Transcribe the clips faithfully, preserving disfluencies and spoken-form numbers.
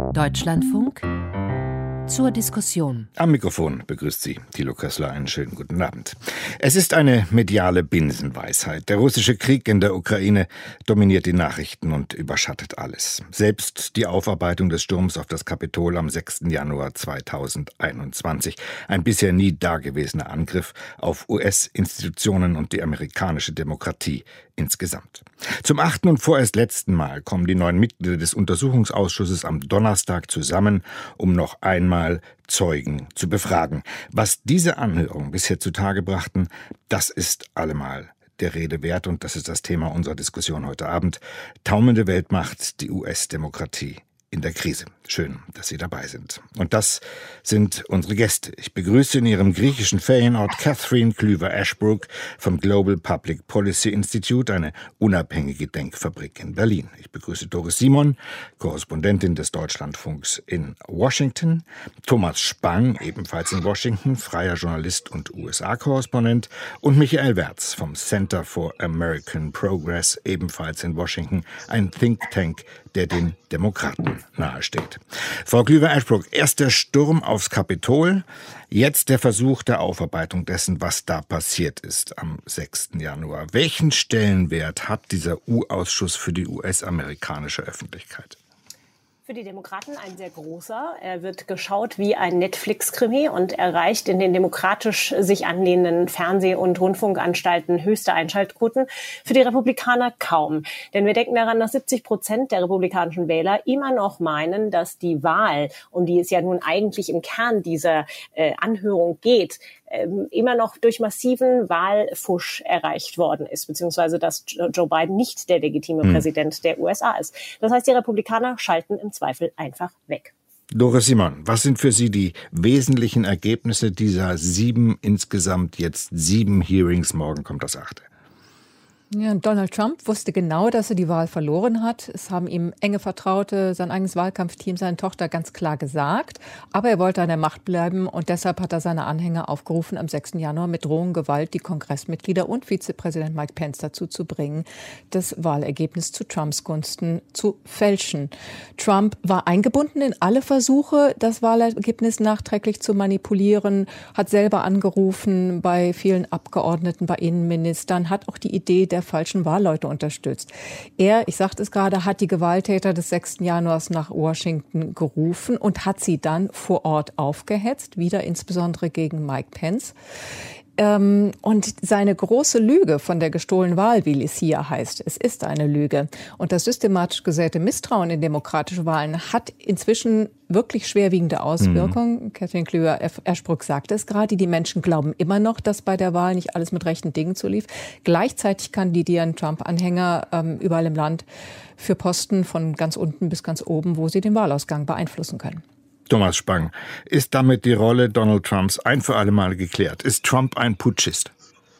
Deutschlandfunk zur Diskussion. Am Mikrofon begrüßt Sie Thilo Kössler. Einen schönen guten Abend. Es ist eine mediale Binsenweisheit. Der russische Krieg in der Ukraine dominiert die Nachrichten und überschattet alles. Selbst die Aufarbeitung des Sturms auf das Kapitol am sechsten Januar zweitausendeinundzwanzig. Ein bisher nie dagewesener Angriff auf U S-Institutionen und die amerikanische Demokratie insgesamt. Zum achten und vorerst letzten Mal kommen die neuen Mitglieder des Untersuchungsausschusses am Donnerstag zusammen, um noch einmal Zeugen zu befragen. Was diese Anhörungen bisher zutage brachten, das ist allemal der Rede wert, und das ist das Thema unserer Diskussion heute Abend. Taumelnde Weltmacht, die U S-Demokratie in der Krise. Schön, dass Sie dabei sind. Und das sind unsere Gäste. Ich begrüße in ihrem griechischen Ferienort Catherine Klüver-Ashbrook vom Global Public Policy Institute, eine unabhängige Denkfabrik in Berlin. Ich begrüße Doris Simon, Korrespondentin des Deutschlandfunks in Washington, Thomas Spang, ebenfalls in Washington, freier Journalist und U S A-Korrespondent, und Michael Wertz vom Center for American Progress, ebenfalls in Washington, ein Think Tank, der den Demokraten nahesteht. Frau Klüver-Ashbrook, erst der Sturm aufs Kapitol, jetzt der Versuch der Aufarbeitung dessen, was da passiert ist am sechsten Januar. Welchen Stellenwert hat dieser U-Ausschuss für die U S-amerikanische Öffentlichkeit? Für die Demokraten ein sehr großer. Er wird geschaut wie ein Netflix-Krimi und erreicht in den demokratisch sich anlehnenden Fernseh- und Rundfunkanstalten höchste Einschaltquoten. Für die Republikaner kaum. Denn wir denken daran, dass siebzig Prozent der republikanischen Wähler immer noch meinen, dass die Wahl, um die es ja nun eigentlich im Kern dieser äh, Anhörung geht, immer noch durch massiven Wahlfusch erreicht worden ist, beziehungsweise dass Joe Biden nicht der legitime hm. Präsident der U S A ist. Das heißt, die Republikaner schalten im Zweifel einfach weg. Doris Simon, was sind für Sie die wesentlichen Ergebnisse dieser sieben, insgesamt jetzt sieben Hearings? Morgen kommt das achte. Ja, Donald Trump wusste genau, dass er die Wahl verloren hat. Es haben ihm enge Vertraute, sein eigenes Wahlkampfteam, seine Tochter ganz klar gesagt. Aber er wollte an der Macht bleiben, und deshalb hat er seine Anhänger aufgerufen, am sechsten Januar mit Drohung Gewalt die Kongressmitglieder und Vizepräsident Mike Pence dazu zu bringen, das Wahlergebnis zu Trumps Gunsten zu fälschen. Trump war eingebunden in alle Versuche, das Wahlergebnis nachträglich zu manipulieren, hat selber angerufen bei vielen Abgeordneten, bei Innenministern, hat auch die Idee der falschen Wahlleute unterstützt. Er, ich sagte es gerade, hat die Gewalttäter des sechsten Januars nach Washington gerufen und hat sie dann vor Ort aufgehetzt, wieder insbesondere gegen Mike Pence. Ähm, und seine große Lüge von der gestohlenen Wahl, wie es hier heißt, es ist eine Lüge. Und das systematisch gesäte Misstrauen in demokratische Wahlen hat inzwischen wirklich schwerwiegende Auswirkungen. Mhm. Catherine Klüver-Ashbrook sagte es gerade, die Menschen glauben immer noch, dass bei der Wahl nicht alles mit rechten Dingen zulief. Gleichzeitig kandidieren Trump-Anhänger ähm, überall im Land für Posten von ganz unten bis ganz oben, wo sie den Wahlausgang beeinflussen können. Thomas Spang, ist damit die Rolle Donald Trumps ein für alle Mal geklärt? Ist Trump ein Putschist?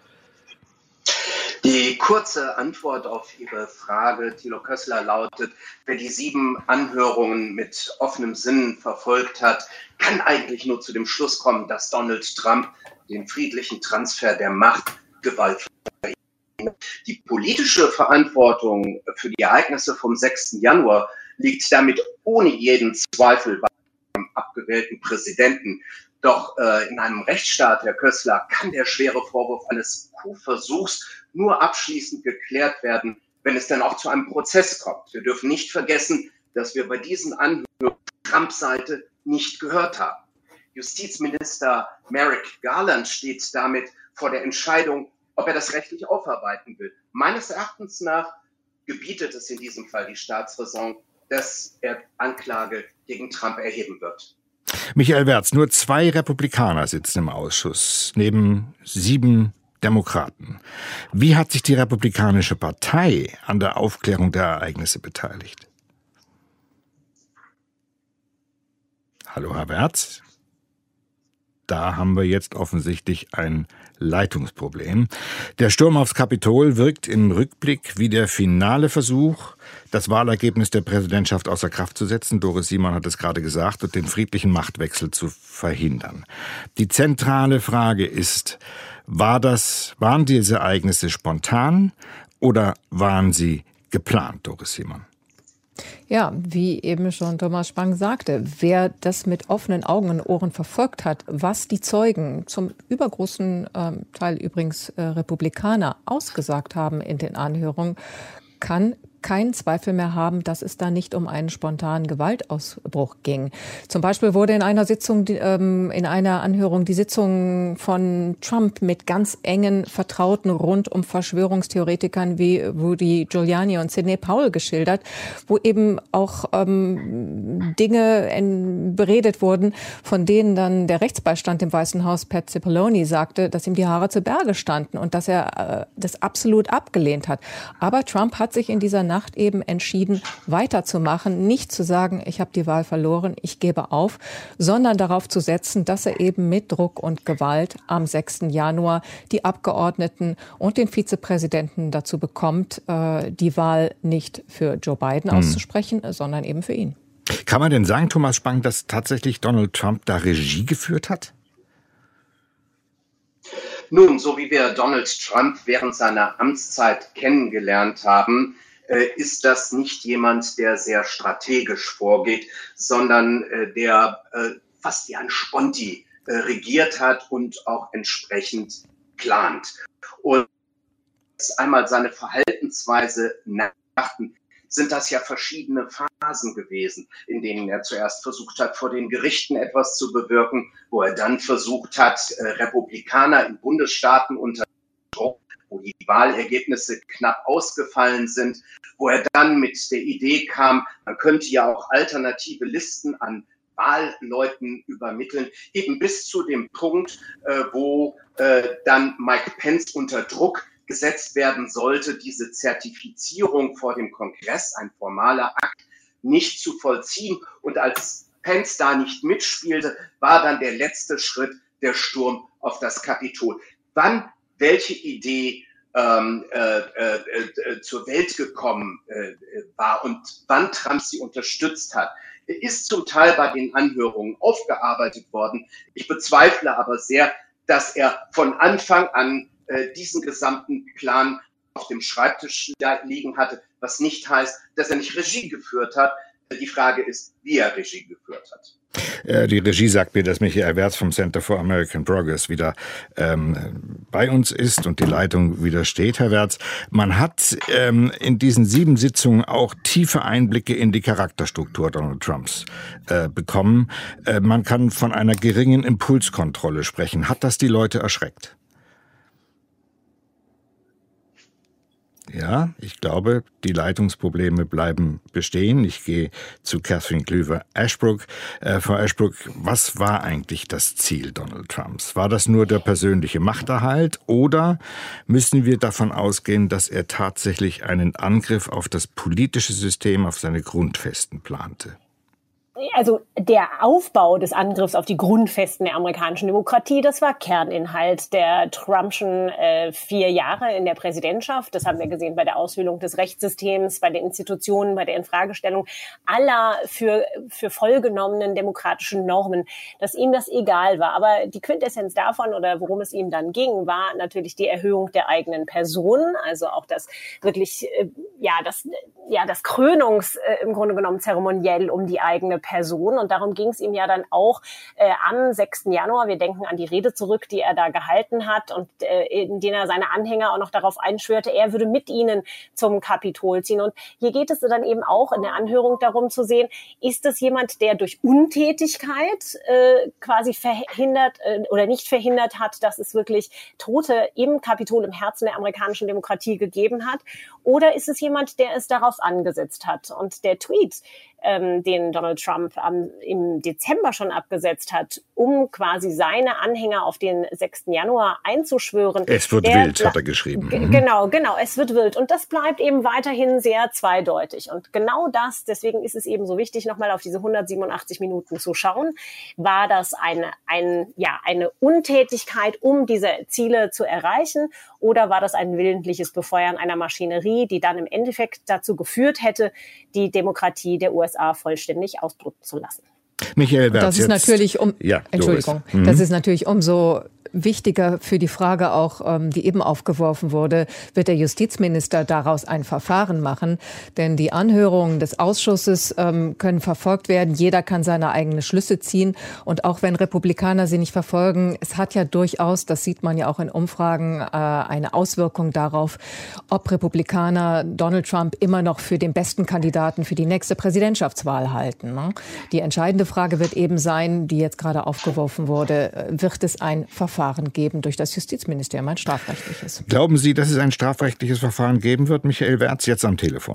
Die kurze Antwort auf Ihre Frage, Thilo Kössler, lautet: Wer die sieben Anhörungen mit offenem Sinn verfolgt hat, kann eigentlich nur zu dem Schluss kommen, dass Donald Trump den friedlichen Transfer der Macht Gewalt verhindert. Die politische Verantwortung für die Ereignisse vom sechsten Januar liegt damit ohne jeden Zweifel bei abgewählten Präsidenten. Doch äh, in einem Rechtsstaat, Herr Kössler, kann der schwere Vorwurf eines Coup-Versuchs nur abschließend geklärt werden, wenn es dann auch zu einem Prozess kommt. Wir dürfen nicht vergessen, dass wir bei diesen Anhörungen Trumps Seite nicht gehört haben. Justizminister Merrick Garland steht damit vor der Entscheidung, ob er das rechtlich aufarbeiten will. Meines Erachtens nach gebietet es in diesem Fall die Staatsräson, dass er Anklage gegen Trump erheben wird. Michael Wertz, nur zwei Republikaner sitzen im Ausschuss, neben sieben Demokraten. Wie hat sich die Republikanische Partei an der Aufklärung der Ereignisse beteiligt? Hallo, Herr Wertz. Da haben wir jetzt offensichtlich ein Leitungsproblem. Der Sturm aufs Kapitol wirkt im Rückblick wie der finale Versuch, das Wahlergebnis der Präsidentschaft außer Kraft zu setzen, Doris Simon hat es gerade gesagt, und den friedlichen Machtwechsel zu verhindern. Die zentrale Frage ist, war das, waren diese Ereignisse spontan oder waren sie geplant, Doris Simon? Ja, wie eben schon Thomas Spang sagte, wer das mit offenen Augen und Ohren verfolgt hat, was die Zeugen, zum übergroßen äh, Teil übrigens äh, Republikaner, ausgesagt haben in den Anhörungen, kann keinen Zweifel mehr haben, dass es da nicht um einen spontanen Gewaltausbruch ging. Zum Beispiel wurde in einer Sitzung, ähm, in einer Anhörung die Sitzung von Trump mit ganz engen Vertrauten rund um Verschwörungstheoretikern wie Rudy Giuliani und Sidney Powell geschildert, wo eben auch ähm, Dinge in, beredet wurden, von denen dann der Rechtsbeistand im Weißen Haus, Pat Cipollone, sagte, dass ihm die Haare zu Berge standen und dass er äh, das absolut abgelehnt hat. Aber Trump hat sich in dieser Nacht eben entschieden, weiterzumachen, nicht zu sagen, ich habe die Wahl verloren, ich gebe auf, sondern darauf zu setzen, dass er eben mit Druck und Gewalt am sechsten Januar die Abgeordneten und den Vizepräsidenten dazu bekommt, die Wahl nicht für Joe Biden hm. auszusprechen, sondern eben für ihn. Kann man denn sagen, Thomas Spang, dass tatsächlich Donald Trump da Regie geführt hat? Nun, so wie wir Donald Trump während seiner Amtszeit kennengelernt haben, ist das nicht jemand, der sehr strategisch vorgeht, sondern der fast wie ein Sponti regiert hat und auch entsprechend plant. Und einmal seine Verhaltensweise nachdachten, sind das ja verschiedene Phasen gewesen, in denen er zuerst versucht hat, vor den Gerichten etwas zu bewirken, wo er dann versucht hat, Republikaner in Bundesstaaten unter Druck, wo die Wahlergebnisse knapp ausgefallen sind, wo er dann mit der Idee kam, man könnte ja auch alternative Listen an Wahlleuten übermitteln, eben bis zu dem Punkt, äh, wo äh, dann Mike Pence unter Druck gesetzt werden sollte, diese Zertifizierung vor dem Kongress, ein formaler Akt, nicht zu vollziehen. Und als Pence da nicht mitspielte, war dann der letzte Schritt der Sturm auf das Kapitol. Wann welche Idee ähm, äh, äh, zur Welt gekommen äh, war und wann Trump sie unterstützt hat, ist zum Teil bei den Anhörungen aufgearbeitet worden. Ich bezweifle aber sehr, dass er von Anfang an äh, diesen gesamten Plan auf dem Schreibtisch liegen hatte, was nicht heißt, dass er nicht Regie geführt hat. Die Frage ist, wie er Regie geführt hat. Die Regie sagt mir, dass Michael Wertz vom Center for American Progress wieder ähm, bei uns ist und die Leitung wieder steht. Herr Wertz, man hat ähm, in diesen sieben Sitzungen auch tiefe Einblicke in die Charakterstruktur Donald Trumps äh, bekommen. Äh, man kann von einer geringen Impulskontrolle sprechen. Hat das die Leute erschreckt? Ja, ich glaube, die Leitungsprobleme bleiben bestehen. Ich gehe zu Catherine Cleaver-Ashbrook. Äh, Frau Ashbrook, was war eigentlich das Ziel Donald Trumps? War das nur der persönliche Machterhalt oder müssen wir davon ausgehen, dass er tatsächlich einen Angriff auf das politische System, auf seine Grundfesten plante? Also der Aufbau des Angriffs auf die Grundfesten der amerikanischen Demokratie, das war Kerninhalt der Trumpschen äh, vier Jahre in der Präsidentschaft. Das haben wir gesehen bei der Aushöhlung des Rechtssystems, bei den Institutionen, bei der Infragestellung aller für für vollgenommenen demokratischen Normen, dass ihm das egal war. Aber die Quintessenz davon oder worum es ihm dann ging, war natürlich die Erhöhung der eigenen Person, also auch das wirklich äh, ja das ja das Krönungs äh, im Grunde genommen zeremoniell um die eigene Person. Und darum ging es ihm ja dann auch äh, am sechsten Januar. Wir denken an die Rede zurück, die er da gehalten hat und äh, in der er seine Anhänger auch noch darauf einschwörte, er würde mit ihnen zum Kapitol ziehen. Und hier geht es dann eben auch in der Anhörung darum zu sehen, ist es jemand, der durch Untätigkeit äh, quasi verhindert äh, oder nicht verhindert hat, dass es wirklich Tote im Kapitol, im Herzen der amerikanischen Demokratie gegeben hat? Oder ist es jemand, der es darauf angesetzt hat? Und der Tweet, ähm, den Donald Trump am, im Dezember schon abgesetzt hat, um quasi seine Anhänger auf den sechsten Januar einzuschwören. Es wird wild, hat er geschrieben. G- genau, genau, es wird wild. Und das bleibt eben weiterhin sehr zweideutig. Und genau das, deswegen ist es eben so wichtig, nochmal auf diese hundertsiebenundachtzig Minuten zu schauen. War das eine, ein, ja, eine Untätigkeit, um diese Ziele zu erreichen? Oder war das ein willentliches Befeuern einer Maschinerie, die dann im Endeffekt dazu geführt hätte, die Demokratie der U S A vollständig ausdrücken zu lassen? Michael Wertz, das ist jetzt, natürlich um ja, Entschuldigung, mhm. das ist natürlich umso Wichtiger für die Frage auch, ähm, die eben aufgeworfen wurde, wird der Justizminister daraus ein Verfahren machen? Denn die Anhörungen des Ausschusses ähm, können verfolgt werden. Jeder kann seine eigenen Schlüsse ziehen. Und auch wenn Republikaner sie nicht verfolgen, es hat ja durchaus, das sieht man ja auch in Umfragen, äh, eine Auswirkung darauf, ob Republikaner Donald Trump immer noch für den besten Kandidaten für die nächste Präsidentschaftswahl halten. Ne? Die entscheidende Frage wird eben sein, die jetzt gerade aufgeworfen wurde, wird es ein Verfahren geben durch das Justizministerium, ein strafrechtliches. Glauben Sie, dass es ein strafrechtliches Verfahren geben wird? Michael Wertz jetzt am Telefon.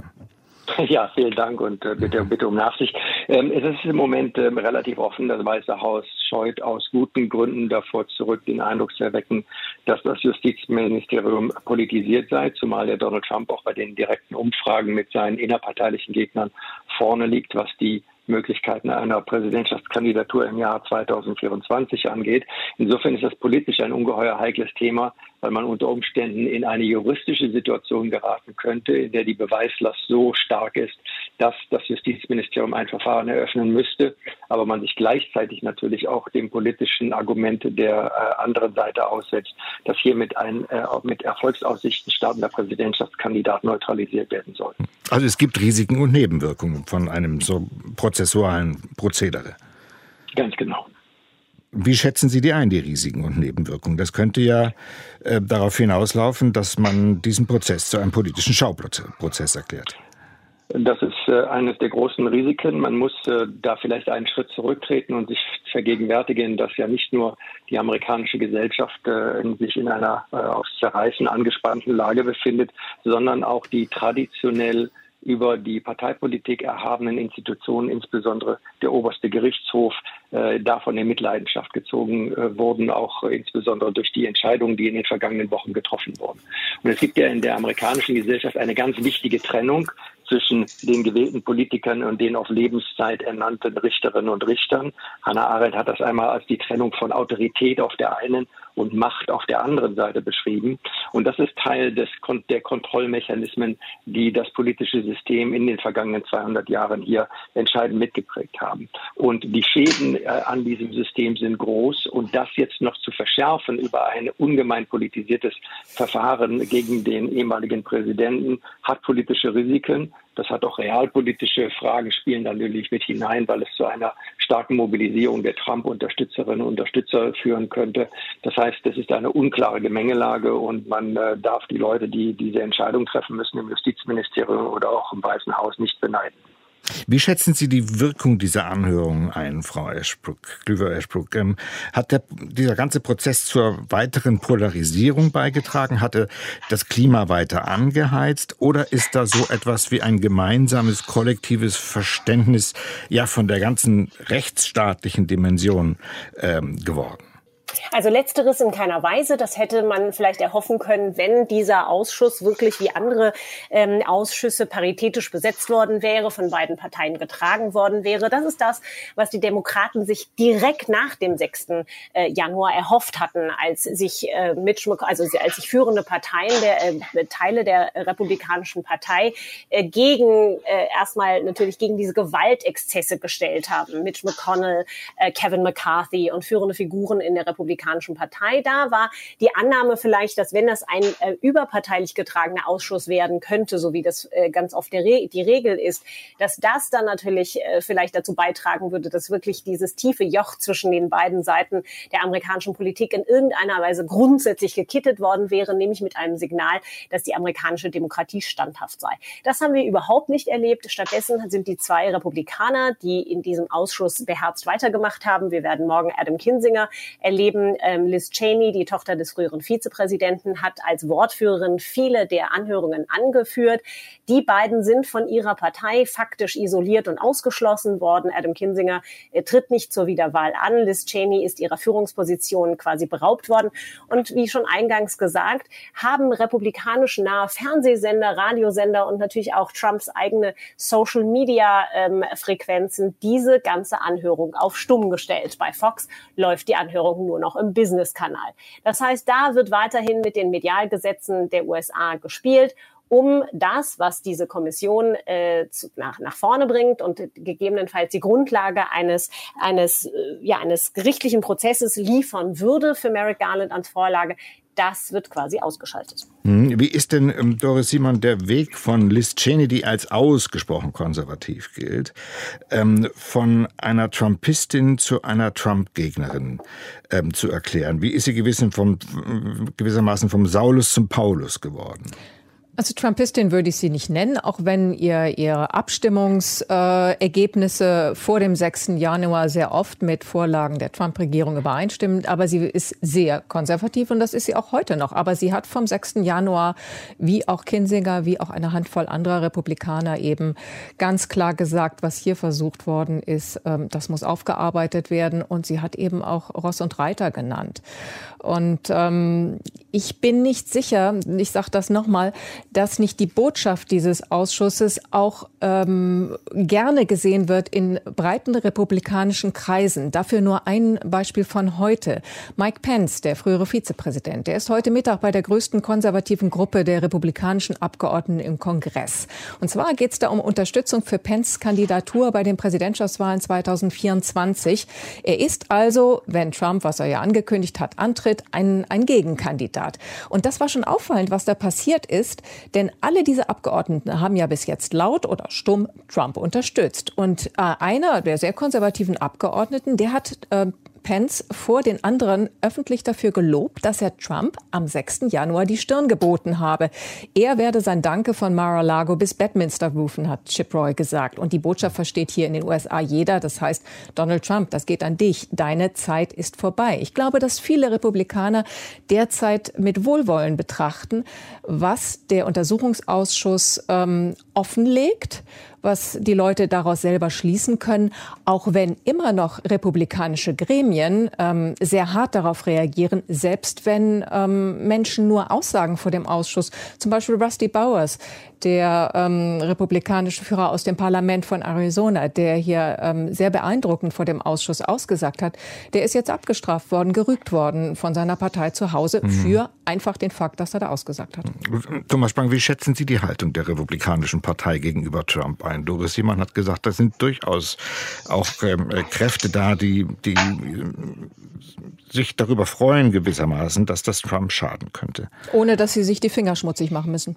Ja, vielen Dank und äh, bitte, bitte um Nachsicht. Ähm, es ist im Moment ähm, relativ offen. Das Weiße Haus scheut aus guten Gründen davor zurück, den Eindruck zu erwecken, dass das Justizministerium politisiert sei, zumal ja Donald Trump auch bei den direkten Umfragen mit seinen innerparteilichen Gegnern vorne liegt, was die Möglichkeiten einer Präsidentschaftskandidatur im Jahr zweitausendvierundzwanzig angeht. Insofern ist das politisch ein ungeheuer heikles Thema, weil man unter Umständen in eine juristische Situation geraten könnte, in der die Beweislast so stark ist, dass das Justizministerium ein Verfahren eröffnen müsste, aber man sich gleichzeitig natürlich auch dem politischen Argument der äh, anderen Seite aussetzt, dass hiermit ein äh, mit Erfolgsaussichten startender Präsidentschaftskandidat neutralisiert werden soll. Also es gibt Risiken und Nebenwirkungen von einem so prozessualen Prozedere. Ganz genau. Wie schätzen Sie die ein, die Risiken und Nebenwirkungen? Das könnte ja äh, darauf hinauslaufen, dass man diesen Prozess zu einem politischen Schauprozess erklärt. Das ist äh, eines der großen Risiken. Man muss äh, da vielleicht einen Schritt zurücktreten und sich vergegenwärtigen, dass ja nicht nur die amerikanische Gesellschaft äh, in sich in einer äh, aufs Zerreißen angespannten Lage befindet, sondern auch die traditionell über die Parteipolitik erhabenen Institutionen, insbesondere der oberste Gerichtshof, äh, davon in Mitleidenschaft gezogen äh, wurden, auch äh, insbesondere durch die Entscheidungen, die in den vergangenen Wochen getroffen wurden. Und es gibt ja in der amerikanischen Gesellschaft eine ganz wichtige Trennung zwischen den gewählten Politikern und den auf Lebenszeit ernannten Richterinnen und Richtern. Hannah Arendt hat das einmal als die Trennung von Autorität auf der einen und Macht auf der anderen Seite beschrieben. Und das ist Teil des, der Kontrollmechanismen, die das politische System in den vergangenen zweihundert Jahren hier entscheidend mitgeprägt haben. Und die Schäden äh, an diesem System sind groß. Und das jetzt noch zu verschärfen über ein ungemein politisiertes Verfahren gegen den ehemaligen Präsidenten hat politische Risiken. Das hat auch realpolitische Fragen, spielen da natürlich mit hinein, weil es zu einer starken Mobilisierung der Trump-Unterstützerinnen und Unterstützer führen könnte. Das heißt, es ist eine unklare Gemengelage und man äh, darf die Leute, die diese Entscheidung treffen müssen im Justizministerium oder auch im Weißen Haus, nicht beneiden. Wie schätzen Sie die Wirkung dieser Anhörung ein, Frau Ashbrook, Cleaver Ashbrook? Ähm, hat der, dieser ganze Prozess zur weiteren Polarisierung beigetragen? Hatte das Klima weiter angeheizt? Oder ist da so etwas wie ein gemeinsames, kollektives Verständnis ja von der ganzen rechtsstaatlichen Dimension ähm, geworden? Also letzteres in keiner Weise. Das hätte man vielleicht erhoffen können, wenn dieser Ausschuss wirklich wie andere ähm, Ausschüsse paritätisch besetzt worden wäre, von beiden Parteien getragen worden wäre. Das ist das, was die Demokraten sich direkt nach dem sechsten Januar erhofft hatten, als sich äh, Mitch McConnell, also als sich führende Parteien, der äh, Teile der Republikanischen Partei äh, gegen äh, erstmal natürlich gegen diese Gewaltexzesse gestellt haben. Mitch McConnell, äh, Kevin McCarthy und führende Figuren in der Republikanischen Partei. Da war die Annahme vielleicht, dass wenn das ein äh, überparteilich getragener Ausschuss werden könnte, so wie das äh, ganz oft der Re- die Regel ist, dass das dann natürlich äh, vielleicht dazu beitragen würde, dass wirklich dieses tiefe Joch zwischen den beiden Seiten der amerikanischen Politik in irgendeiner Weise grundsätzlich gekittet worden wäre, nämlich mit einem Signal, dass die amerikanische Demokratie standhaft sei. Das haben wir überhaupt nicht erlebt. Stattdessen sind die zwei Republikaner, die in diesem Ausschuss beherzt weitergemacht haben. Wir werden morgen Adam Kinzinger erleben. Liz Cheney, die Tochter des früheren Vizepräsidenten, hat als Wortführerin viele der Anhörungen angeführt. Die beiden sind von ihrer Partei faktisch isoliert und ausgeschlossen worden. Adam Kinzinger tritt nicht zur Wiederwahl an. Liz Cheney ist ihrer Führungsposition quasi beraubt worden. Und wie schon eingangs gesagt, haben republikanisch nahe Fernsehsender, Radiosender und natürlich auch Trumps eigene Social-Media-Frequenzen diese ganze Anhörung auf stumm gestellt. Bei Fox läuft die Anhörung nur noch im Business-Kanal. Das heißt, da wird weiterhin mit den Medialgesetzen der U S A gespielt um das, was diese Kommission äh, zu, nach, nach vorne bringt und gegebenenfalls die Grundlage eines, eines, äh, ja, eines gerichtlichen Prozesses liefern würde für Merrick Garland als Vorlage, das wird quasi ausgeschaltet. Wie ist denn, ähm, Doris Simon, der Weg von Liz Cheney, die als ausgesprochen konservativ gilt, ähm, von einer Trumpistin zu einer Trump-Gegnerin ähm, zu erklären? Wie ist sie gewissen vom, gewissermaßen vom Saulus zum Paulus geworden? Also Trumpistin würde ich sie nicht nennen, auch wenn ihr ihre Abstimmungsergebnisse äh, vor dem sechsten Januar sehr oft mit Vorlagen der Trump-Regierung übereinstimmen. Aber sie ist sehr konservativ und das ist sie auch heute noch. Aber sie hat vom sechsten Januar, wie auch Kinzinger, wie auch eine Handvoll anderer Republikaner eben ganz klar gesagt, was hier versucht worden ist, ähm, das muss aufgearbeitet werden. Und sie hat eben auch Ross und Reiter genannt. Und ähm, ich bin nicht sicher, ich sage das nochmal, dass nicht die Botschaft dieses Ausschusses auch ähm, gerne gesehen wird in breiten republikanischen Kreisen. Dafür nur ein Beispiel von heute. Mike Pence, der frühere Vizepräsident, der ist heute Mittag bei der größten konservativen Gruppe der republikanischen Abgeordneten im Kongress. Und zwar geht es da um Unterstützung für Pence' Kandidatur bei den Präsidentschaftswahlen zweitausendvierundzwanzig. Er ist also, wenn Trump, was er ja angekündigt hat, antritt, ein, ein Gegenkandidat. Und das war schon auffallend, was da passiert ist. Denn alle diese Abgeordneten haben ja bis jetzt laut oder stumm Trump unterstützt. Und äh, einer der sehr konservativen Abgeordneten, der hat äh, Pence vor den anderen öffentlich dafür gelobt, dass er Trump am sechsten Januar die Stirn geboten habe. Er werde sein Danke von Mar-a-Lago bis Bedminster rufen, hat Chip Roy gesagt. Und die Botschaft versteht hier in den U S A jeder. Das heißt, Donald Trump, das geht an dich. Deine Zeit ist vorbei. Ich glaube, dass viele Republikaner derzeit mit Wohlwollen betrachten, was der Untersuchungsausschuss ähm, offenlegt, was die Leute daraus selber schließen können, auch wenn immer noch republikanische Gremien ähm, sehr hart darauf reagieren, selbst wenn ähm, Menschen nur Aussagen vor dem Ausschuss, zum Beispiel Rusty Bowers, der ähm, republikanische Führer aus dem Parlament von Arizona, der hier ähm, sehr beeindruckend vor dem Ausschuss ausgesagt hat, der ist jetzt abgestraft worden, gerügt worden von seiner Partei zu Hause mhm. für einfach den Fakt, dass er da ausgesagt hat. Thomas Spang, wie schätzen Sie die Haltung der Republikanischen Partei gegenüber Trump ein? Doris Simon hat gesagt, da sind durchaus auch ähm, Kräfte da, die, die äh, sich darüber freuen gewissermaßen, dass das Trump schaden könnte. Ohne dass sie sich die Finger schmutzig machen müssen.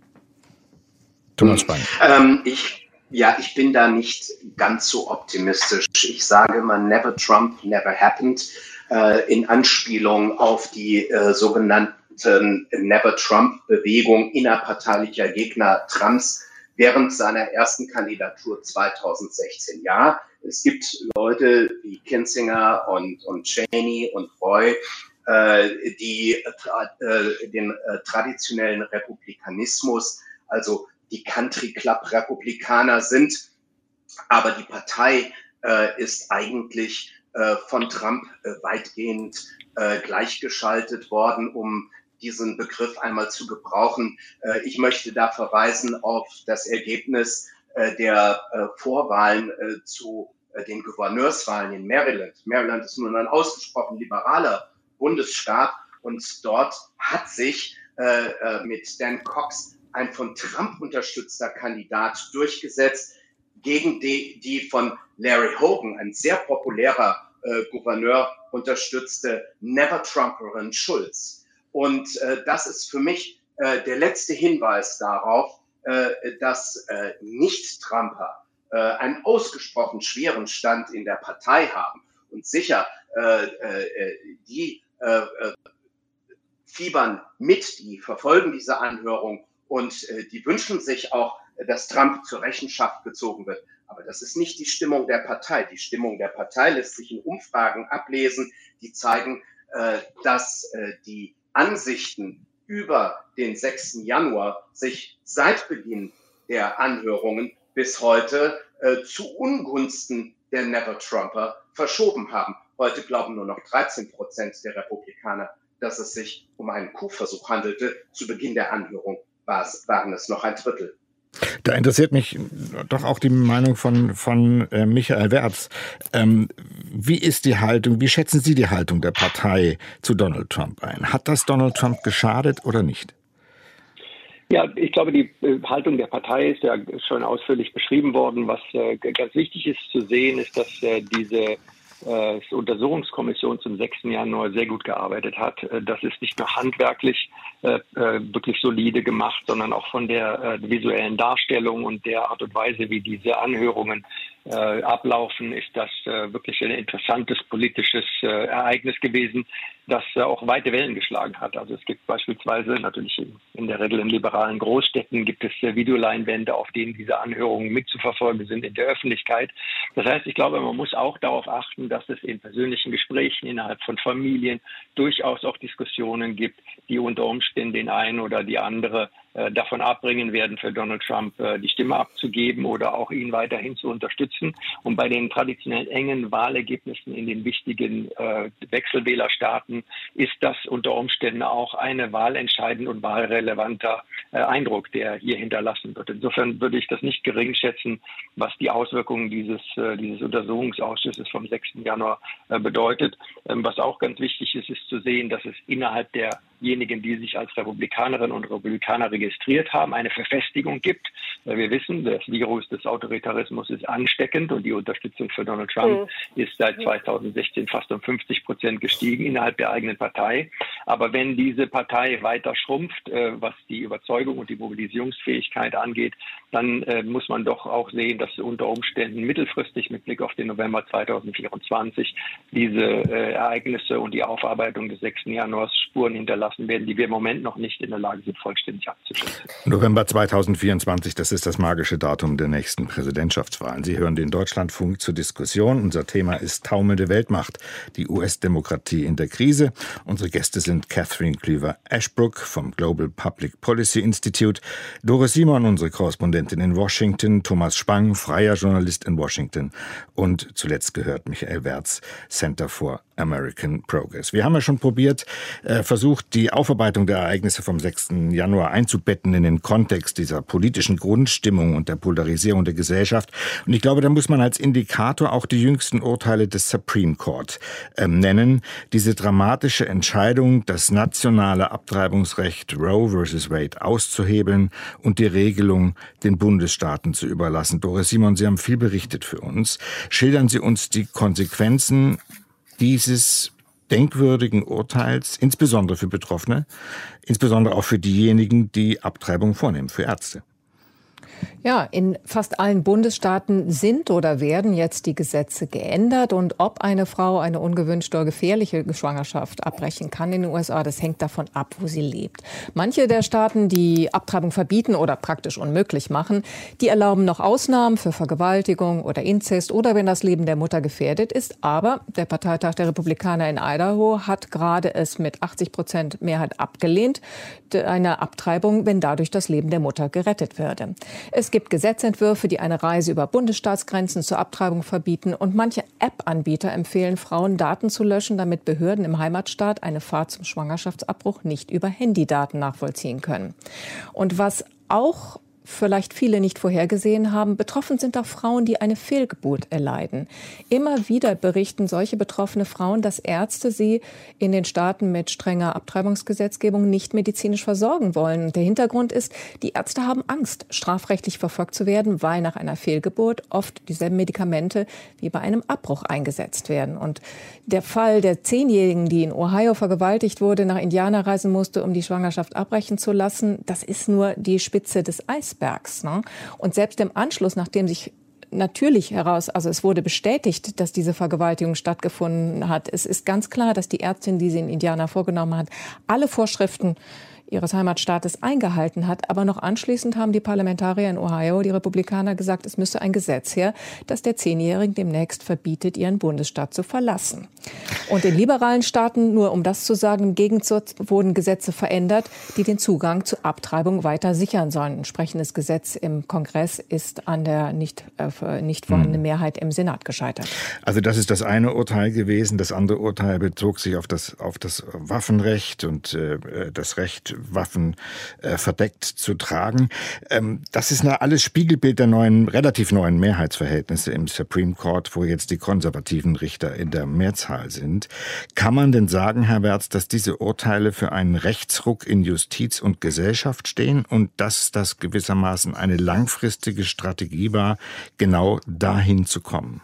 Thomas Spang. Ähm, ich, ja, ich bin da nicht ganz so optimistisch. Ich sage immer, never Trump, never happened, äh, in Anspielung auf die äh, sogenannten Never-Trump-Bewegung innerparteilicher Gegner Trumps während seiner ersten Kandidatur zweitausendsechzehn. Ja, es gibt Leute wie Kinzinger und, und Cheney und Roy, äh, die äh, den äh, traditionellen Republikanismus, also die Country Club Republikaner sind, aber die Partei äh, ist eigentlich äh, von Trump äh, weitgehend äh, gleichgeschaltet worden, um diesen Begriff einmal zu gebrauchen. Äh, ich möchte da verweisen auf das Ergebnis äh, der äh, Vorwahlen äh, zu äh, den Gouverneurswahlen in Maryland. Maryland ist nun ein ausgesprochen liberaler Bundesstaat und dort hat sich äh, äh, mit Dan Cox ein von Trump unterstützter Kandidat durchgesetzt gegen die, die von Larry Hogan, ein sehr populärer äh, Gouverneur, unterstützte Never-Trumperin Schulz. Und äh, das ist für mich äh, der letzte Hinweis darauf, äh, dass äh, Nicht-Trumper äh, einen ausgesprochen schweren Stand in der Partei haben. Und sicher, äh, äh, die äh, fiebern mit, die verfolgen diese Anhörung und äh, die wünschen sich auch, dass Trump zur Rechenschaft gezogen wird. Aber das ist nicht die Stimmung der Partei. Die Stimmung der Partei lässt sich in Umfragen ablesen, die zeigen, äh, dass äh, die Ansichten über den sechsten Januar sich seit Beginn der Anhörungen bis heute äh, zu Ungunsten der Never-Trumper verschoben haben. Heute glauben nur noch dreizehn Prozent der Republikaner, dass es sich um einen Coup-Versuch handelte. Zu Beginn der Anhörung war es, waren es noch ein Drittel. Da interessiert mich doch auch die Meinung von, von äh, Michael Wertz. Ähm, wie ist die Haltung, wie schätzen Sie die Haltung der Partei zu Donald Trump ein? Hat das Donald Trump geschadet oder nicht? Ja, ich glaube, die Haltung der Partei ist ja schon ausführlich beschrieben worden. Was äh, ganz wichtig ist zu sehen, ist, dass äh, diese äh, Untersuchungskommission zum sechsten Januar sehr gut gearbeitet hat. Äh, das ist nicht nur handwerklich äh, wirklich solide gemacht, sondern auch von der äh, visuellen Darstellung und der Art und Weise, wie diese Anhörungen äh, ablaufen, ist das äh, wirklich ein interessantes politisches äh, Ereignis gewesen, das äh, auch weite Wellen geschlagen hat. Also es gibt beispielsweise natürlich in, in der Regel in liberalen Großstädten gibt es äh, Videoleinwände, auf denen diese Anhörungen mitzuverfolgen sind in der Öffentlichkeit. Das heißt, ich glaube, man muss auch darauf achten, dass es in persönlichen Gesprächen innerhalb von Familien durchaus auch Diskussionen gibt, die unter Umständen den einen oder die andere äh, davon abbringen werden, für Donald Trump äh, die Stimme abzugeben oder auch ihn weiterhin zu unterstützen. Und bei den traditionell engen Wahlergebnissen in den wichtigen äh, Wechselwählerstaaten ist das unter Umständen auch eine wahlentscheidend und wahlrelevanter äh, Eindruck, der hier hinterlassen wird. Insofern würde ich das nicht gering schätzen, was die Auswirkungen dieses, äh, dieses Untersuchungsausschusses vom sechsten Januar äh, bedeutet. Ähm, was auch ganz wichtig ist, ist zu sehen, dass es innerhalb derjenigen, die sich als Republikanerinnen und Republikaner registriert haben, eine Verfestigung gibt. Äh, wir wissen, das Virus des Autoritarismus ist ansteckend und die Unterstützung für Donald Trump mhm. ist seit zweitausendsechzehn fast um fünfzig Prozent gestiegen innerhalb der eigenen Partei. Aber wenn diese Partei weiter schrumpft, äh, was die Überzeugung und die Mobilisierungsfähigkeit angeht, dann äh, muss man doch auch sehen, dass unter Umständen mittelfristig mit Blick auf den November zweitausendvierundzwanzig diese äh, Ereignisse und die Aufarbeitung des sechsten Januars Spuren hinterlassen werden, die wir im Moment noch nicht in der Lage sind, vollständig abzuschätzen. November zweitausendvierundzwanzig, das ist das magische Datum der nächsten Präsidentschaftswahlen. Sie hören den Deutschlandfunk zur Diskussion. Unser Thema ist taumelnde Weltmacht, die U S-Demokratie in der Krise. Unsere Gäste sind Catherine Cleaver-Ashbrook vom Global Public Policy Institute, Doris Simon, unsere Korrespondentin in Washington, Thomas Spang, freier Journalist in Washington und zuletzt gehört Michael Wertz, Center for American Progress. Wir haben ja schon probiert, äh, versucht, die Aufarbeitung der Ereignisse vom sechsten Januar einzubetten in den Kontext dieser politischen Grundstimmung und der Polarisierung der Gesellschaft. Und ich glaube, da muss man als Indikator auch die jüngsten Urteile des Supreme Court ähm, nennen. Diese dramatische Entscheidung, das nationale Abtreibungsrecht Roe versus Wade auszuhebeln und die Regelung den Bundesstaaten zu überlassen. Doris Simon, Sie haben viel berichtet für uns. Schildern Sie uns die Konsequenzen dieses denkwürdigen Urteils, insbesondere für Betroffene, insbesondere auch für diejenigen, die Abtreibung vornehmen, für Ärzte. Ja, in fast allen Bundesstaaten sind oder werden jetzt die Gesetze geändert. Und ob eine Frau eine ungewünschte oder gefährliche Schwangerschaft abbrechen kann in den U S A, das hängt davon ab, wo sie lebt. Manche der Staaten, die Abtreibung verbieten oder praktisch unmöglich machen, die erlauben noch Ausnahmen für Vergewaltigung oder Inzest oder wenn das Leben der Mutter gefährdet ist. Aber der Parteitag der Republikaner in Idaho hat gerade es mit achtzig Prozent Mehrheit abgelehnt, eine Abtreibung, wenn dadurch das Leben der Mutter gerettet würde. Es gibt Gesetzentwürfe, die eine Reise über Bundesstaatsgrenzen zur Abtreibung verbieten. Und manche App-Anbieter empfehlen Frauen, Daten zu löschen, damit Behörden im Heimatstaat eine Fahrt zum Schwangerschaftsabbruch nicht über Handydaten nachvollziehen können. Und was auch vielleicht viele nicht vorhergesehen haben, betroffen sind auch Frauen, die eine Fehlgeburt erleiden. Immer wieder berichten solche betroffene Frauen, dass Ärzte sie in den Staaten mit strenger Abtreibungsgesetzgebung nicht medizinisch versorgen wollen. Und der Hintergrund ist, die Ärzte haben Angst, strafrechtlich verfolgt zu werden, weil nach einer Fehlgeburt oft dieselben Medikamente wie bei einem Abbruch eingesetzt werden. Und der Fall der Zehnjährigen, die in Ohio vergewaltigt wurde, nach Indiana reisen musste, um die Schwangerschaft abbrechen zu lassen, das ist nur die Spitze des Eisbergs. Ne? Und selbst im Anschluss, nachdem sich natürlich heraus, also es wurde bestätigt, dass diese Vergewaltigung stattgefunden hat. Es ist ganz klar, dass die Ärztin, die sie in Indiana vorgenommen hat, alle Vorschriften ihres Heimatstaates eingehalten hat. Aber noch anschließend haben die Parlamentarier in Ohio, die Republikaner, gesagt, es müsse ein Gesetz her, das der Zehnjährigen demnächst verbietet, ihren Bundesstaat zu verlassen. Und in liberalen Staaten, nur um das zu sagen, im Gegenzug wurden Gesetze verändert, die den Zugang zur Abtreibung weiter sichern sollen. Ein entsprechendes Gesetz im Kongress ist an der nicht, äh, nicht vorhandenen Mehrheit im Senat gescheitert. Also das ist das eine Urteil gewesen. Das andere Urteil bezog sich auf das, auf das Waffenrecht und äh, das Recht Waffen äh, verdeckt zu tragen. Ähm, das ist eine, alles Spiegelbild der neuen, relativ neuen Mehrheitsverhältnisse im Supreme Court, wo jetzt die konservativen Richter in der Mehrzahl sind. Kann man denn sagen, Herr Wertz, dass diese Urteile für einen Rechtsruck in Justiz und Gesellschaft stehen und dass das gewissermaßen eine langfristige Strategie war, genau dahin zu kommen?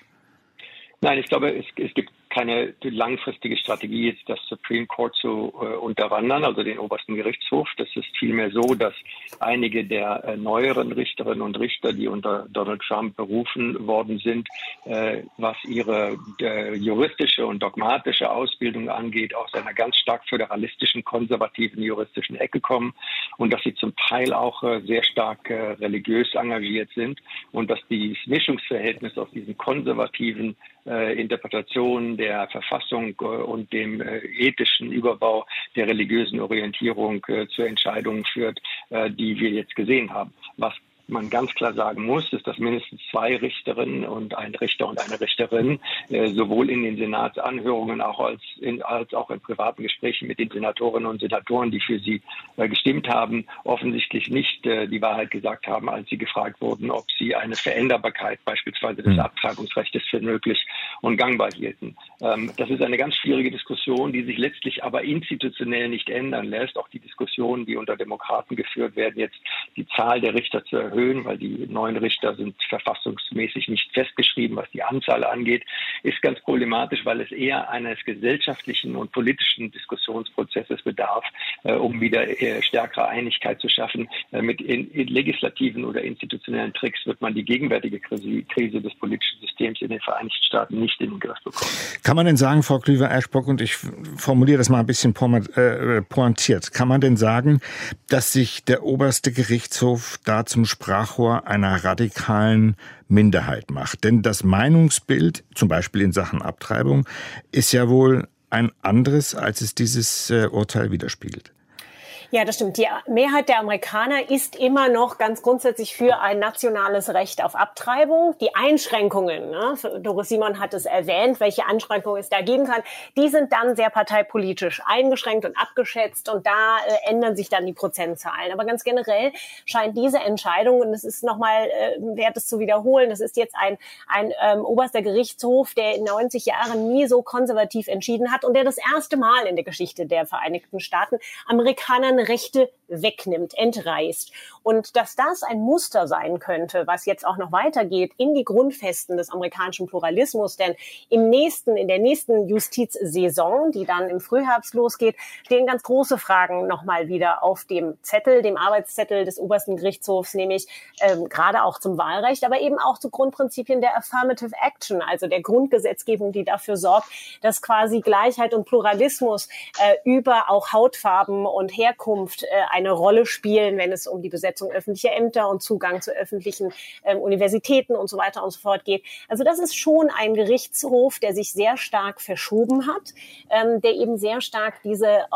Nein, ich glaube, es, es gibt keine langfristige Strategie, jetzt das Supreme Court zu äh, unterwandern, also den obersten Gerichtshof. Das ist vielmehr so, dass einige der äh, neueren Richterinnen und Richter, die unter Donald Trump berufen worden sind, äh, was ihre äh, juristische und dogmatische Ausbildung angeht, aus einer ganz stark föderalistischen, konservativen juristischen Ecke kommen und dass sie zum Teil auch äh, sehr stark äh, religiös engagiert sind und dass dieses Mischungsverhältnis aus diesen konservativen äh, Interpretationen der Verfassung äh, und dem äh, ethischen Überbau der religiösen Orientierung äh, zu Entscheidungen führt, äh, die wir jetzt gesehen haben. Was man ganz klar sagen muss, ist, dass mindestens zwei Richterinnen und ein Richter und eine Richterin äh, sowohl in den Senatsanhörungen auch als, in, als auch in privaten Gesprächen mit den Senatorinnen und Senatoren, die für sie äh, gestimmt haben, offensichtlich nicht äh, die Wahrheit gesagt haben, als sie gefragt wurden, ob sie eine Veränderbarkeit beispielsweise des Abtreibungsrechts für möglich und gangbar hielten. Ähm, das ist eine ganz schwierige Diskussion, die sich letztlich aber institutionell nicht ändern lässt. Auch die Diskussionen, die unter Demokraten geführt werden, jetzt die Zahl der Richter zu erhöhen, weil die neuen Richter sind verfassungsmäßig nicht festgeschrieben, was die Anzahl angeht, ist ganz problematisch, weil es eher eines gesellschaftlichen und politischen Diskussionsprozesses bedarf, äh, um wieder äh, stärkere Einigkeit zu schaffen. Äh, mit in, in legislativen oder institutionellen Tricks wird man die gegenwärtige Krise, Krise des politischen Systems in den Vereinigten Staaten nicht in den Griff bekommen. Kann man denn sagen, Frau Klüver-Eschbrock, und ich formuliere das mal ein bisschen pointiert, kann man denn sagen, dass sich der oberste Gerichtshof da zum Sprachrohr einer radikalen Minderheit macht? Denn das Meinungsbild, zum Beispiel in Sachen Abtreibung, ist ja wohl ein anderes, als es dieses äh, Urteil widerspiegelt. Ja, das stimmt. Die Mehrheit der Amerikaner ist immer noch ganz grundsätzlich für ein nationales Recht auf Abtreibung. Die Einschränkungen, ne, Doris Simon hat es erwähnt, welche Einschränkungen es da geben kann, die sind dann sehr parteipolitisch eingeschränkt und abgeschätzt und da äh, ändern sich dann die Prozentzahlen. Aber ganz generell scheint diese Entscheidung, und es ist nochmal äh, wert, es zu wiederholen, das ist jetzt ein, ein ähm, oberster Gerichtshof, der in neunzig Jahren nie so konservativ entschieden hat und der das erste Mal in der Geschichte der Vereinigten Staaten Amerikanern Rechte wegnimmt, entreißt. Und dass das ein Muster sein könnte, was jetzt auch noch weitergeht in die Grundfesten des amerikanischen Pluralismus, denn im nächsten, in der nächsten Justizsaison, die dann im Frühherbst losgeht, stehen ganz große Fragen nochmal wieder auf dem Zettel, dem Arbeitszettel des obersten Gerichtshofs, nämlich ähm, gerade auch zum Wahlrecht, aber eben auch zu Grundprinzipien der Affirmative Action, also der Grundgesetzgebung, die dafür sorgt, dass quasi Gleichheit und Pluralismus äh, über auch Hautfarben und Herkunft äh, eine Rolle spielen, wenn es um die Besetzung öffentlicher Ämter und Zugang zu öffentlichen ähm, Universitäten und so weiter und so fort geht. Also das ist schon ein Gerichtshof, der sich sehr stark verschoben hat, ähm, der eben sehr stark diese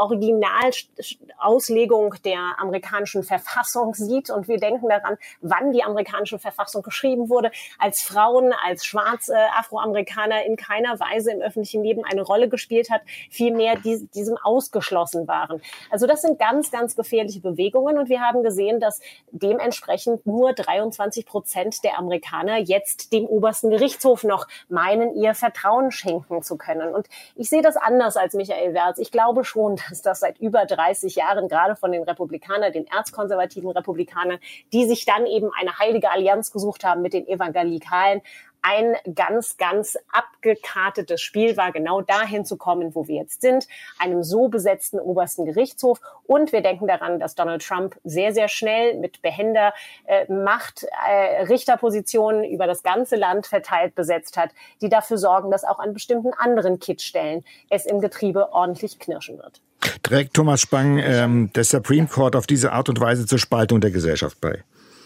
Originalauslegung der amerikanischen Verfassung sieht. Und wir denken daran, wann die amerikanische Verfassung geschrieben wurde, als Frauen, als schwarze Afroamerikaner in keiner Weise im öffentlichen Leben eine Rolle gespielt hat, vielmehr die, diesem ausgeschlossen waren. Also das sind ganz, ganz gefährliche Bewegungen und wir haben gesehen, dass dementsprechend nur dreiundzwanzig Prozent der Amerikaner jetzt dem obersten Gerichtshof noch meinen, ihr Vertrauen schenken zu können. Und ich sehe das anders als Michael Wertz. Ich glaube schon, dass das seit über dreißig Jahren, gerade von den Republikanern, den erzkonservativen Republikanern, die sich dann eben eine heilige Allianz gesucht haben mit den Evangelikalen, ein ganz, ganz abgekartetes Spiel war, genau dahin zu kommen, wo wir jetzt sind, einem so besetzten obersten Gerichtshof. Und wir denken daran, dass Donald Trump sehr, sehr schnell mit behender äh, Macht äh, Richterpositionen über das ganze Land verteilt besetzt hat, die dafür sorgen, dass auch an bestimmten anderen Kittstellen es im Getriebe ordentlich knirschen wird. Trägt Thomas Spang ähm, der Supreme Court auf diese Art und Weise zur Spaltung der Gesellschaft bei?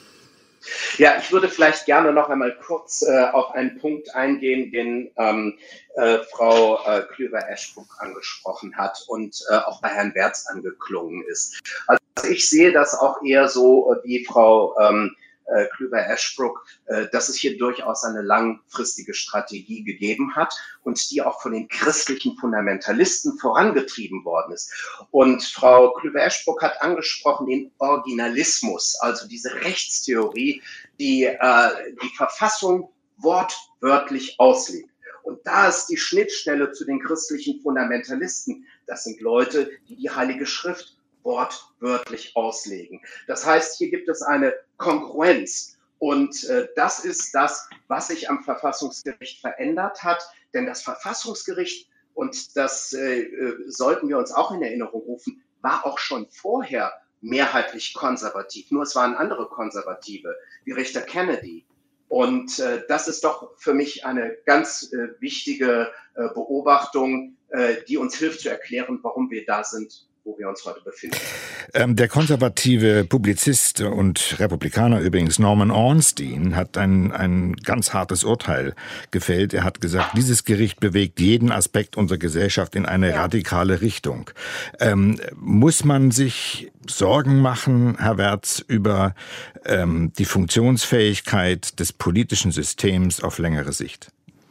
Ja, ich würde vielleicht gerne noch einmal kurz äh, auf einen Punkt eingehen, den ähm, äh, Frau äh, Klüver-Eschbrock angesprochen hat und äh, auch bei Herrn Wertz angeklungen ist. Also ich sehe das auch eher so, wie Frau ähm, äh, Klüver-Ashbrook, äh, dass es hier durchaus eine langfristige Strategie gegeben hat und die auch von den christlichen Fundamentalisten vorangetrieben worden ist. Und Frau Klüver-Ashbrook hat angesprochen den Originalismus, also diese Rechtstheorie, die äh, die Verfassung wortwörtlich auslegt. Und da ist die Schnittstelle zu den christlichen Fundamentalisten. Das sind Leute, die die Heilige Schrift wortwörtlich auslegen. Das heißt, hier gibt es eine Kongruenz. Und äh, das ist das, was sich am Verfassungsgericht verändert hat. Denn das Verfassungsgericht, und das äh, sollten wir uns auch in Erinnerung rufen, war auch schon vorher mehrheitlich konservativ. Nur es waren andere Konservative, wie Richter Kennedy. Und äh, das ist doch für mich eine ganz äh, wichtige äh, Beobachtung, äh, die uns hilft zu erklären, warum wir da sind, wo wir uns heute befinden. Ähm, der konservative Publizist und Republikaner übrigens Norman Ornstein hat ein, ein ganz hartes Urteil gefällt. Er hat gesagt, dieses Gericht bewegt jeden Aspekt unserer Gesellschaft in eine ja. radikale Richtung. Ähm, muss man sich Sorgen machen, Herr Wertz, über ähm, die Funktionsfähigkeit des politischen Systems auf längere Sicht?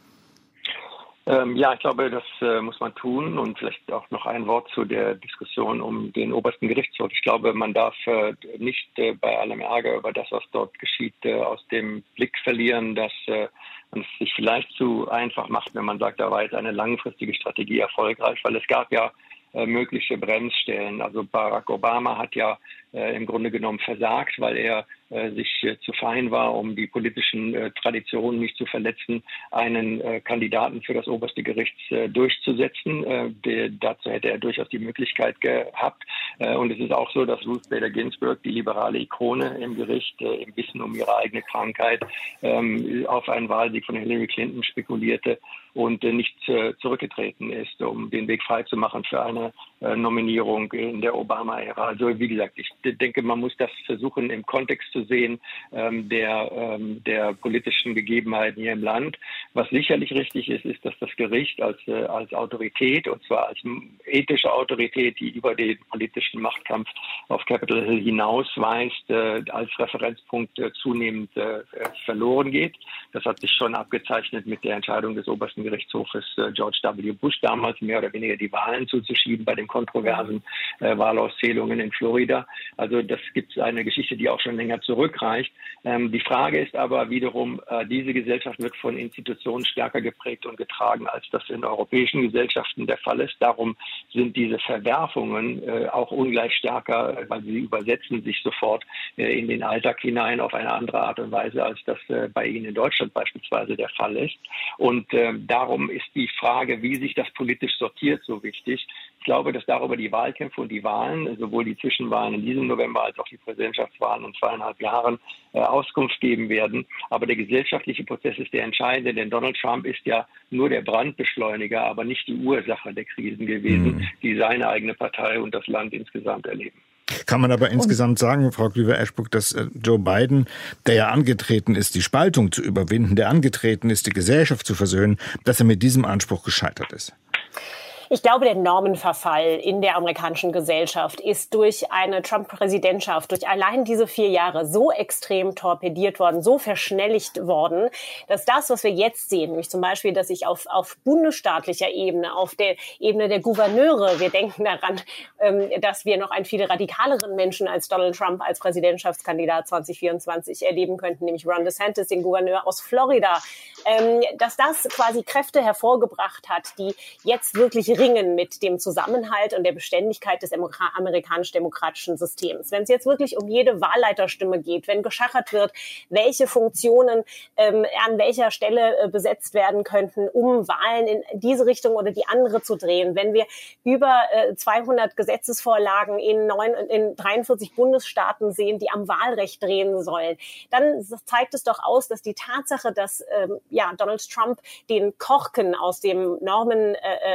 Ähm, ja, ich glaube, das äh, muss man tun. Und vielleicht auch noch ein Wort zu der Diskussion um den obersten Gerichtshof. Ich glaube, man darf äh, nicht äh, bei allem Ärger über das, was dort geschieht, äh, aus dem Blick verlieren, dass äh, man es sich vielleicht zu einfach macht, wenn man sagt, da war jetzt eine langfristige Strategie erfolgreich, weil es gab ja äh, mögliche Bremsstellen. Also Barack Obama hat ja äh, im Grunde genommen versagt, weil er äh, sich äh, zu fein war, um die politischen äh, Traditionen nicht zu verletzen, einen äh, Kandidaten für das oberste Gericht äh, durchzusetzen. Äh, der, dazu hätte er durchaus die Möglichkeit gehabt. Äh, und es ist auch so, dass Ruth Bader Ginsburg, die liberale Ikone im Gericht, äh, im Wissen um ihre eigene Krankheit, ähm, auf einen Wahlsieg von Hillary Clinton spekulierte und äh, nicht äh, zurückgetreten ist, um den Weg freizumachen für eine äh, Nominierung in der Obama-Ära. Also wie gesagt, ich denke, man muss das versuchen im Kontext zu sehen ähm, der, ähm, der politischen Gegebenheiten hier im Land. Was sicherlich richtig ist, ist, dass das Gericht als, äh, als Autorität, und zwar als ethische Autorität, die über den politischen Machtkampf auf Capitol Hill hinausweist, äh, als Referenzpunkt äh, zunehmend äh, verloren geht. Das hat sich schon abgezeichnet mit der Entscheidung des obersten Gerichtshofes äh, George W. Bush damals, mehr oder weniger die Wahlen zuzuschieben bei den kontroversen äh, Wahlauszählungen in Florida. Also das gibt eine Geschichte, die auch schon länger zurückreicht. Ähm, die Frage ist aber wiederum, äh, diese Gesellschaft wird von Institutionen stärker geprägt und getragen, als das in europäischen Gesellschaften der Fall ist. Darum sind diese Verwerfungen äh, auch ungleich stärker, weil sie übersetzen sich sofort äh, in den Alltag hinein auf eine andere Art und Weise, als das äh, bei Ihnen in Deutschland beispielsweise der Fall ist. Und äh, darum ist die Frage, wie sich das politisch sortiert, so wichtig. Ich glaube, dass darüber die Wahlkämpfe und die Wahlen, sowohl die Zwischenwahlen in diesem November als auch die Präsidentschaftswahlen in zweieinhalb Jahren, äh, Auskunft geben werden. Aber der gesellschaftliche Prozess ist der entscheidende, denn Donald Trump ist ja nur der Brandbeschleuniger, aber nicht die Ursache der Krisen gewesen, mhm. die seine eigene Partei und das Land insgesamt erleben. Kann man aber insgesamt sagen, Frau Klüver-Ashbrook, dass äh, Joe Biden, der ja angetreten ist, die Spaltung zu überwinden, der angetreten ist, die Gesellschaft zu versöhnen, dass er mit diesem Anspruch gescheitert ist? Ich glaube, der Normenverfall in der amerikanischen Gesellschaft ist durch eine Trump-Präsidentschaft, durch allein diese vier Jahre so extrem torpediert worden, so verschnelligt worden, dass das, was wir jetzt sehen, nämlich zum Beispiel, dass sich auf, auf bundesstaatlicher Ebene, auf der Ebene der Gouverneure, wir denken daran, ähm, dass wir noch einen viel radikaleren Menschen als Donald Trump als Präsidentschaftskandidat zwanzig vierundzwanzig erleben könnten, nämlich Ron DeSantis, den Gouverneur aus Florida, ähm, dass das quasi Kräfte hervorgebracht hat, die jetzt wirklich ringen mit dem Zusammenhalt und der Beständigkeit des amerikanisch-demokratischen Systems. Wenn es jetzt wirklich um jede Wahlleiterstimme geht, wenn geschachert wird, welche Funktionen ähm, an welcher Stelle äh, besetzt werden könnten, um Wahlen in diese Richtung oder die andere zu drehen, wenn wir über äh, zweihundert Gesetzesvorlagen in, neun, in dreiundvierzig Bundesstaaten sehen, die am Wahlrecht drehen sollen, dann zeigt es doch aus, dass die Tatsache, dass ähm, ja, Donald Trump den Korken aus dem Normen äh, äh,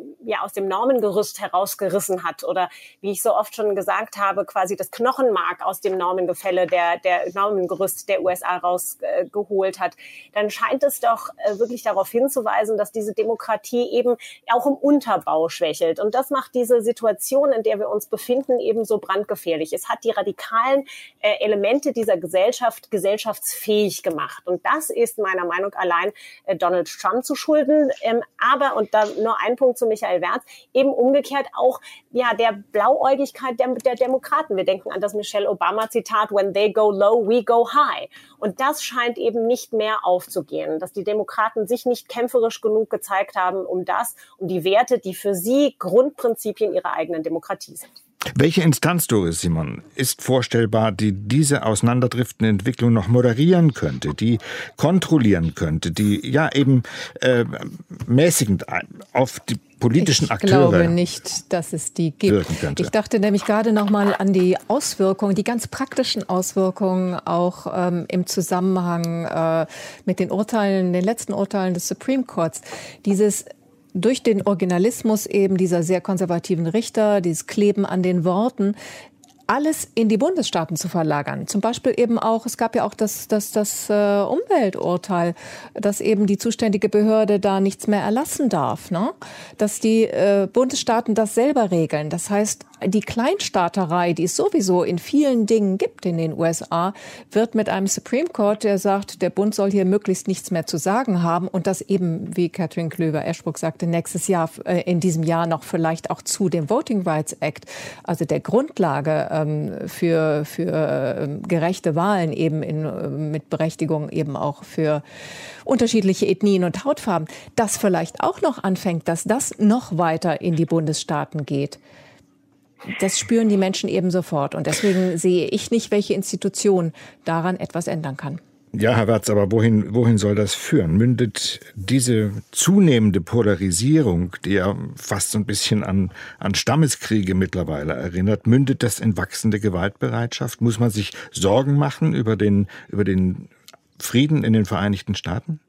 ja aus dem Normengerüst herausgerissen hat oder wie ich so oft schon gesagt habe, quasi das Knochenmark aus dem Normengefälle der, der Normengerüst der U S A rausgeholt äh, hat, dann scheint es doch äh, wirklich darauf hinzuweisen, dass diese Demokratie eben auch im Unterbau schwächelt. Und das macht diese Situation, in der wir uns befinden, eben so brandgefährlich. Es hat die radikalen äh, Elemente dieser Gesellschaft gesellschaftsfähig gemacht. Und das ist meiner Meinung nach allein äh, Donald Trump zu schulden. Ähm, aber, und da nur ein Punkt zu Michael Wertz, eben umgekehrt auch ja der Blauäugigkeit der, der Demokraten. Wir denken an das Michelle Obama-Zitat, when they go low, we go high. Und das scheint eben nicht mehr aufzugehen, dass die Demokraten sich nicht kämpferisch genug gezeigt haben, um das, um die Werte, die für sie Grundprinzipien ihrer eigenen Demokratie sind. Welche Instanz, Doris Simon, ist vorstellbar, die diese auseinanderdriftende Entwicklung noch moderieren könnte, die kontrollieren könnte, die ja eben äh, mäßigend auf die politischen Akteure... Ich glaube nicht, dass es die gibt. Ich dachte nämlich gerade noch mal an die Auswirkungen, die ganz praktischen Auswirkungen auch ähm, im Zusammenhang äh, mit den Urteilen, den letzten Urteilen des Supreme Courts. Dieses durch den Originalismus eben dieser sehr konservativen Richter, dieses Kleben an den Worten, alles in die Bundesstaaten zu verlagern. Zum Beispiel eben auch, es gab ja auch das, das, das äh, Umwelturteil, dass eben die zuständige Behörde da nichts mehr erlassen darf, ne? Dass die äh, Bundesstaaten das selber regeln. Das heißt, die Kleinstaaterei, die es sowieso in vielen Dingen gibt in den U S A, wird mit einem Supreme Court, der sagt, der Bund soll hier möglichst nichts mehr zu sagen haben und das eben, wie Katrin Klöver-Eschbruck sagte, nächstes Jahr, äh, in diesem Jahr noch vielleicht auch zu dem Voting Rights Act, also der Grundlage ähm, für, für äh, gerechte Wahlen eben in, äh, mit Berechtigung eben auch für unterschiedliche Ethnien und Hautfarben, das vielleicht auch noch anfängt, dass das noch weiter in die Bundesstaaten geht. Das spüren die Menschen eben sofort. Und deswegen sehe ich nicht, welche Institution daran etwas ändern kann. Ja, Herr Wertz, aber wohin, wohin soll das führen? Mündet diese zunehmende Polarisierung, die ja fast so ein bisschen an, an Stammeskriege mittlerweile erinnert, mündet das in wachsende Gewaltbereitschaft? Muss man sich Sorgen machen über den, über den Frieden in den Vereinigten Staaten?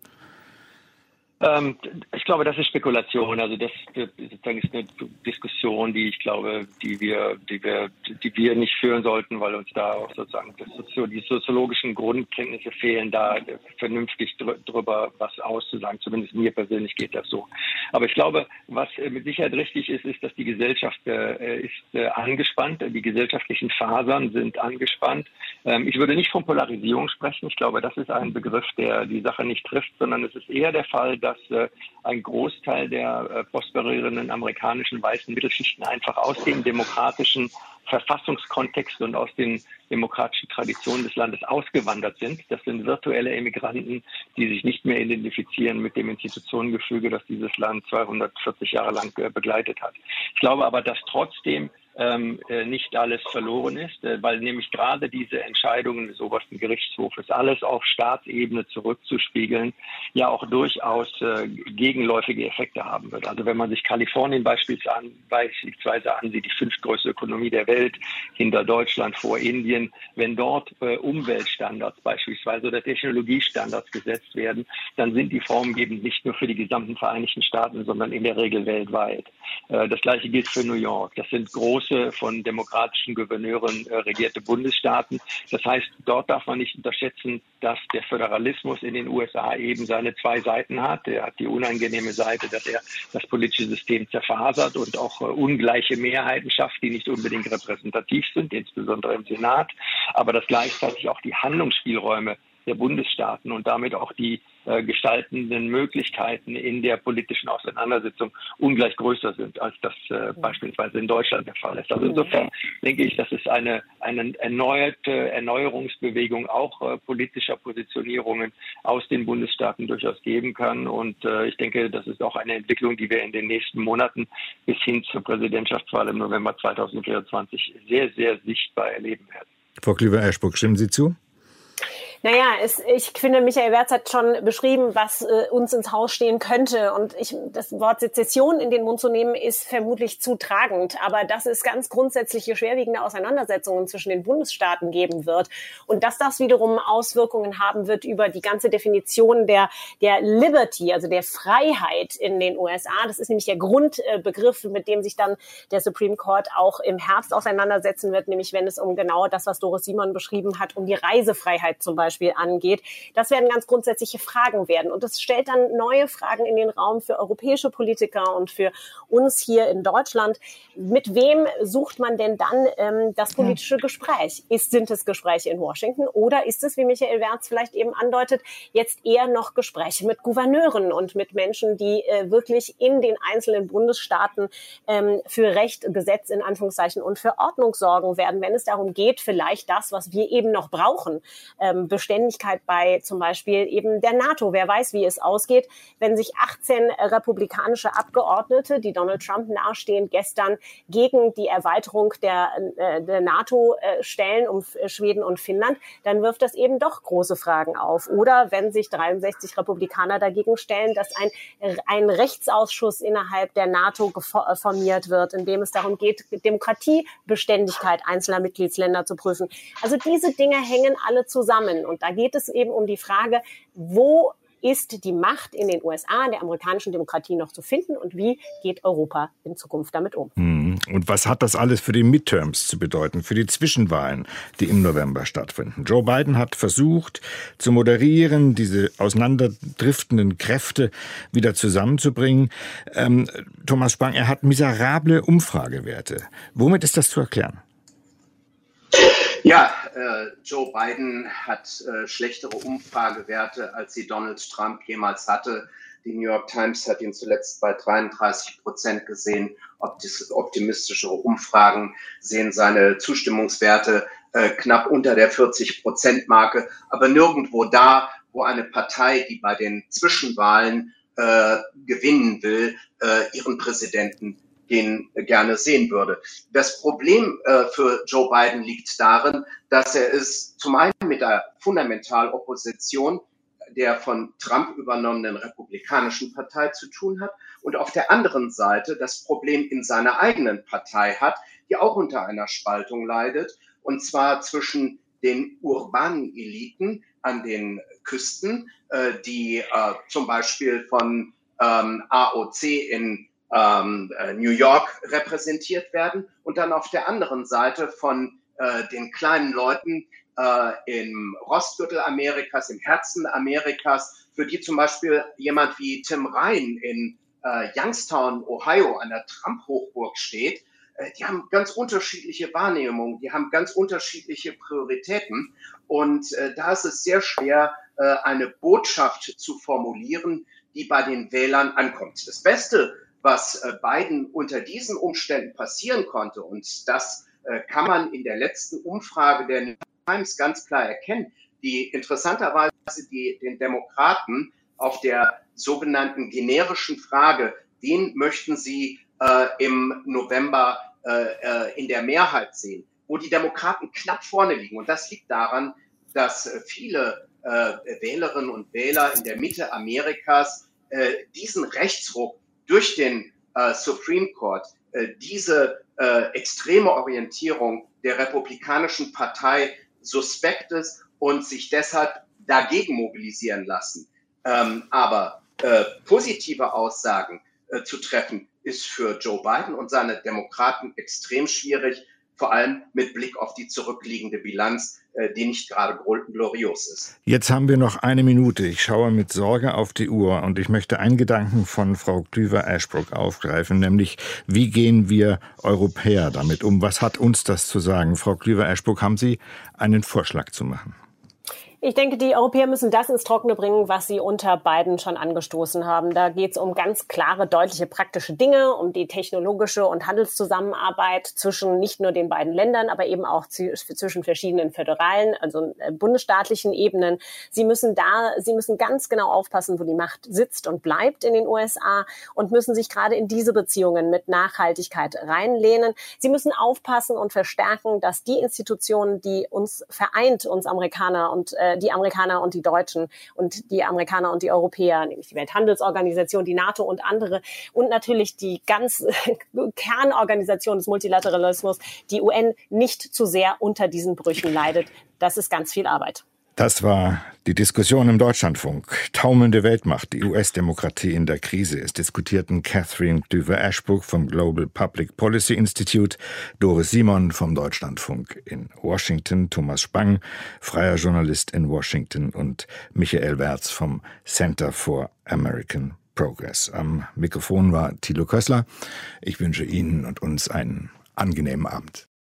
Ähm, ich glaube, das ist Spekulation. Also das sozusagen ist eine Diskussion, die ich glaube, die wir, die wir, die wir nicht führen sollten, weil uns da auch sozusagen das Sozio- die soziologischen Grundkenntnisse fehlen, da vernünftig dr- drüber was auszusagen. Zumindest mir persönlich geht das so. Aber ich glaube, was mit Sicherheit richtig ist, ist, dass die Gesellschaft äh, ist äh, angespannt. Die gesellschaftlichen Fasern sind angespannt. Ähm, ich würde nicht von Polarisierung sprechen. Ich glaube, das ist ein Begriff, der die Sache nicht trifft, sondern es ist eher der Fall, dass äh, ein Großteil der äh, prosperierenden amerikanischen weißen Mittelschichten einfach aus dem demokratischen Verfassungskontext und aus den demokratischen Traditionen des Landes ausgewandert sind. Das sind virtuelle Emigranten, die sich nicht mehr identifizieren mit dem Institutionengefüge, das dieses Land zweihundertvierzig Jahre lang äh, begleitet hat. Ich glaube aber, dass trotzdem Ähm, äh, nicht alles verloren ist, äh, weil nämlich gerade diese Entscheidungen des obersten Gerichtshofes, alles auf Staatsebene zurückzuspiegeln, ja auch durchaus äh, gegenläufige Effekte haben wird. Also wenn man sich Kalifornien beispielsweise, an, beispielsweise ansieht, die fünftgrößte Ökonomie der Welt, hinter Deutschland, vor Indien, wenn dort äh, Umweltstandards beispielsweise oder Technologiestandards gesetzt werden, dann sind die formgebend nicht nur für die gesamten Vereinigten Staaten, sondern in der Regel weltweit. Äh, das Gleiche gilt für New York. Das sind große von demokratischen Gouverneuren äh, regierte Bundesstaaten. Das heißt, dort darf man nicht unterschätzen, dass der Föderalismus in den U S A eben seine zwei Seiten hat. Er hat die unangenehme Seite, dass er das politische System zerfasert und auch äh, ungleiche Mehrheiten schafft, die nicht unbedingt repräsentativ sind, insbesondere im Senat, aber dass gleichzeitig auch die Handlungsspielräume der Bundesstaaten und damit auch die äh, gestaltenden Möglichkeiten in der politischen Auseinandersetzung ungleich größer sind, als das äh, beispielsweise in Deutschland der Fall ist. Also insofern denke ich, dass es eine, eine erneuerte Erneuerungsbewegung auch äh, politischer Positionierungen aus den Bundesstaaten durchaus geben kann. Und äh, ich denke, das ist auch eine Entwicklung, die wir in den nächsten Monaten bis hin zur Präsidentschaftswahl im November zweitausendvierundzwanzig sehr, sehr sichtbar erleben werden. Frau Klöver-Eschbruck, stimmen Sie zu? Naja, es, ich finde, Michael Wertz hat schon beschrieben, was äh, uns ins Haus stehen könnte. Und ich, das Wort Sezession in den Mund zu nehmen, ist vermutlich zu tragend. Aber dass es ganz grundsätzliche, schwerwiegende Auseinandersetzungen zwischen den Bundesstaaten geben wird und dass das wiederum Auswirkungen haben wird über die ganze Definition der, der Liberty, also der Freiheit in den U S A. Das ist nämlich der Grundbegriff, mit dem sich dann der Supreme Court auch im Herbst auseinandersetzen wird, nämlich wenn es um genau das, was Doris Simon beschrieben hat, um die Reisefreiheit zum Beispiel Beispiel angeht. Das werden ganz grundsätzliche Fragen werden. Und das stellt dann neue Fragen in den Raum für europäische Politiker und für uns hier in Deutschland. Mit wem sucht man denn dann ähm, das politische ja. Gespräch? Ist, sind es Gespräche in Washington oder ist es, wie Michael Wertz vielleicht eben andeutet, jetzt eher noch Gespräche mit Gouverneuren und mit Menschen, die äh, wirklich in den einzelnen Bundesstaaten ähm, für Recht, Gesetz in Anführungszeichen und für Ordnung sorgen werden, wenn es darum geht, vielleicht das, was wir eben noch brauchen, ähm, Beständigkeit bei zum Beispiel eben der NATO. Wer weiß, wie es ausgeht, wenn sich achtzehn republikanische Abgeordnete, die Donald Trump nahestehen, gestern gegen die Erweiterung der, äh, der NATO äh, stellen um Schweden und Finnland, dann wirft das eben doch große Fragen auf. Oder wenn sich dreiundsechzig Republikaner dagegen stellen, dass ein, ein Rechtsausschuss innerhalb der NATO formiert wird, in dem es darum geht, Demokratiebeständigkeit einzelner Mitgliedsländer zu prüfen. Also diese Dinge hängen alle zusammen. Und da geht es eben um die Frage, wo ist die Macht in den U S A, in der amerikanischen Demokratie noch zu finden und wie geht Europa in Zukunft damit um? Und was hat das alles für die Midterms zu bedeuten, für die Zwischenwahlen, die im November stattfinden? Joe Biden hat versucht zu moderieren, diese auseinanderdriftenden Kräfte wieder zusammenzubringen. Ähm, Thomas Spang, er hat miserable Umfragewerte. Womit ist das zu erklären? Ja, äh, Joe Biden hat äh, schlechtere Umfragewerte, als sie Donald Trump jemals hatte. Die New York Times hat ihn zuletzt bei dreiunddreißig Prozent gesehen. Optimistischere Umfragen sehen seine Zustimmungswerte äh, knapp unter der vierzig Prozent Marke, aber nirgendwo da, wo eine Partei, die bei den Zwischenwahlen äh, gewinnen will, äh, ihren Präsidenten den gerne sehen würde. Das Problem äh, für Joe Biden liegt darin, dass er es zum einen mit der Fundamentalopposition der von Trump übernommenen Republikanischen Partei zu tun hat und auf der anderen Seite das Problem in seiner eigenen Partei hat, die auch unter einer Spaltung leidet, und zwar zwischen den urbanen Eliten an den Küsten, äh, die äh, zum Beispiel von ähm, A O C in Ähm, äh, New York repräsentiert werden und dann auf der anderen Seite von äh, den kleinen Leuten äh, im Rostgürtel Amerikas, im Herzen Amerikas, für die zum Beispiel jemand wie Tim Ryan in äh, Youngstown, Ohio, an der Trump-Hochburg steht. Äh, die haben ganz unterschiedliche Wahrnehmungen, die haben ganz unterschiedliche Prioritäten und äh, da ist es sehr schwer, äh, eine Botschaft zu formulieren, die bei den Wählern ankommt. Das Beste, was Biden unter diesen Umständen passieren konnte, und das äh, kann man in der letzten Umfrage der New York Times ganz klar erkennen, die interessanterweise die, den Demokraten auf der sogenannten generischen Frage, wen möchten sie äh, im November äh, in der Mehrheit sehen, wo die Demokraten knapp vorne liegen. Und das liegt daran, dass viele äh, Wählerinnen und Wähler in der Mitte Amerikas äh, diesen Rechtsruck durch den äh, Supreme Court, äh, diese äh, extreme Orientierung der Republikanischen Partei suspekt ist und sich deshalb dagegen mobilisieren lassen. Ähm, aber äh, positive Aussagen äh, zu treffen, ist für Joe Biden und seine Demokraten extrem schwierig, vor allem mit Blick auf die zurückliegende Bilanz, die nicht gerade glorios ist. Jetzt haben wir noch eine Minute. Ich schaue mit Sorge auf die Uhr und ich möchte einen Gedanken von Frau Klüver-Ashbrook aufgreifen, nämlich wie gehen wir Europäer damit um? Was hat uns das zu sagen? Frau Klüver-Ashbrook, haben Sie einen Vorschlag zu machen? Ich denke, die Europäer müssen das ins Trockene bringen, was sie unter Biden schon angestoßen haben. Da geht es um ganz klare, deutliche, praktische Dinge, um die technologische und Handelszusammenarbeit zwischen nicht nur den beiden Ländern, aber eben auch zwischen verschiedenen föderalen, also bundesstaatlichen Ebenen. Sie müssen da, sie müssen ganz genau aufpassen, wo die Macht sitzt und bleibt in den U S A und müssen sich gerade in diese Beziehungen mit Nachhaltigkeit reinlehnen. Sie müssen aufpassen und verstärken, dass die Institutionen, die uns vereint, uns Amerikaner und äh, äh, die Amerikaner und die Deutschen und die Amerikaner und die Europäer, nämlich die Welthandelsorganisation, die NATO und andere und natürlich die ganz Kernorganisation des Multilateralismus, die U N, nicht zu sehr unter diesen Brüchen leidet. Das ist ganz viel Arbeit. Das war die Diskussion im Deutschlandfunk. Taumelnde Weltmacht, die U S-Demokratie in der Krise. Es diskutierten Catherine Düver-Ashbrook vom Global Public Policy Institute, Doris Simon vom Deutschlandfunk in Washington, Thomas Spang, freier Journalist in Washington und Michael Wertz vom Center for American Progress. Am Mikrofon war Thilo Kössler. Ich wünsche Ihnen und uns einen angenehmen Abend.